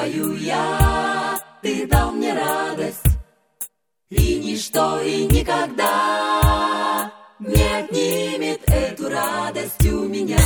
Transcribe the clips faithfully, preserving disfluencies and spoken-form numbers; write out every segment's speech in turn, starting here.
пою я, ты дал мне радость, и ничто и никогда не отнимет эту радость у меня.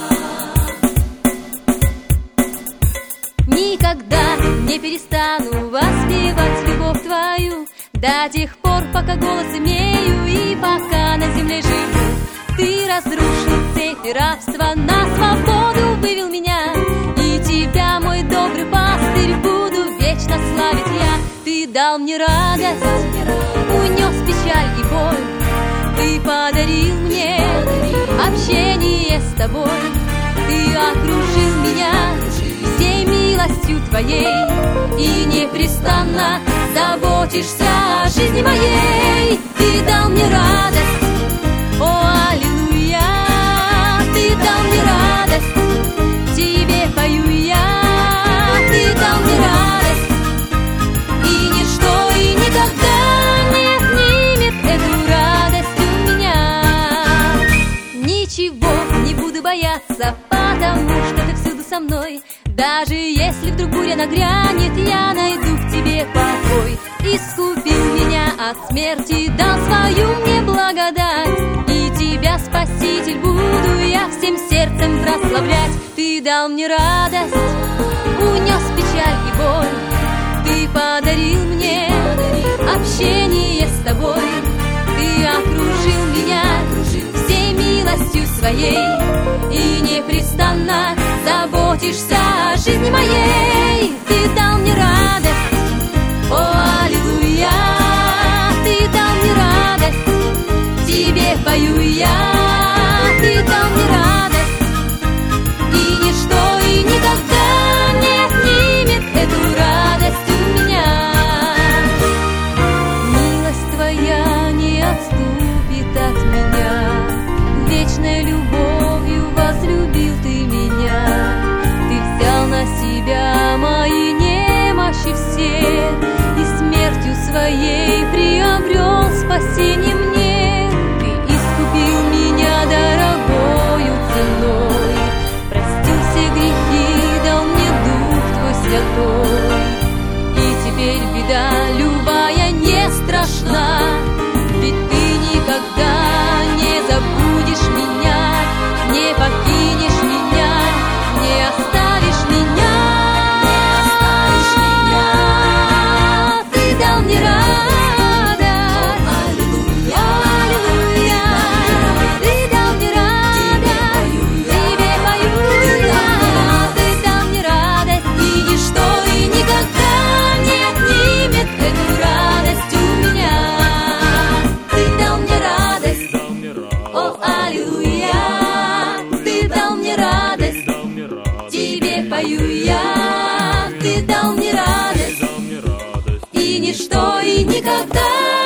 Никогда не перестану воспевать любовь твою до тех пор, пока голос имею и пока на земле живу. Ты разрушил цепи рабства, на свободу вывел меня, и тебя, мой добрый пастырь, буду вечно славить я. Ты дал мне радость, унес печаль и боль, ты подарил мне общение с тобой. Ты окружил меня всей милостью твоей и непрестанно заботишься о жизни моей. Ты дал мне радость, о, аллилуйя, ты дал мне радость, тебе пою я, ты дал мне радость, и ничто и никогда не отнимет эту радость у меня. Ничего не буду бояться, потому что ты всюду со мной. Даже если вдруг буря нагрянет, я найду в тебе покой. Искупил меня от смерти, дал свою мне благодать, и тебя, Спаситель, буду я всем сердцем прославлять. Ты дал мне радость, унес печаль и боль, ты подарил мне общение с тобой. Ты окружил меня всей милостью своей и непрестанно заботишься о жизни моей. Ты дал мне радость, о, аллилуйя, ты дал мне радость, тебе пою я, ты дал мне радость, и ничто и никогда не отнимет эту радость у меня. Милость твоя не отступит от меня, вечной любовью возлюбил ты меня. Ты взял на себя мои немощи все и смертью своей приобрел спасение мне. Ты искупил меня дорогою ценой, простил все грехи, дал мне Дух Твой Святой. И теперь беда любая не страшна, ведь Ты никогда не забудешь меня, не покинешь меня, не оставишь меня, не оставишь меня. Ты дал мне радость, аллилуйя, аллилуйя, ты дал мне радость, тебе пою я, ты дал мне радость, и ничто и никогда не отнимет эту радость у меня. Ты дал мне радость, о, аллилуйя, ты дал мне радость, тебе пою я, ты дал мне радость, и ничто и никогда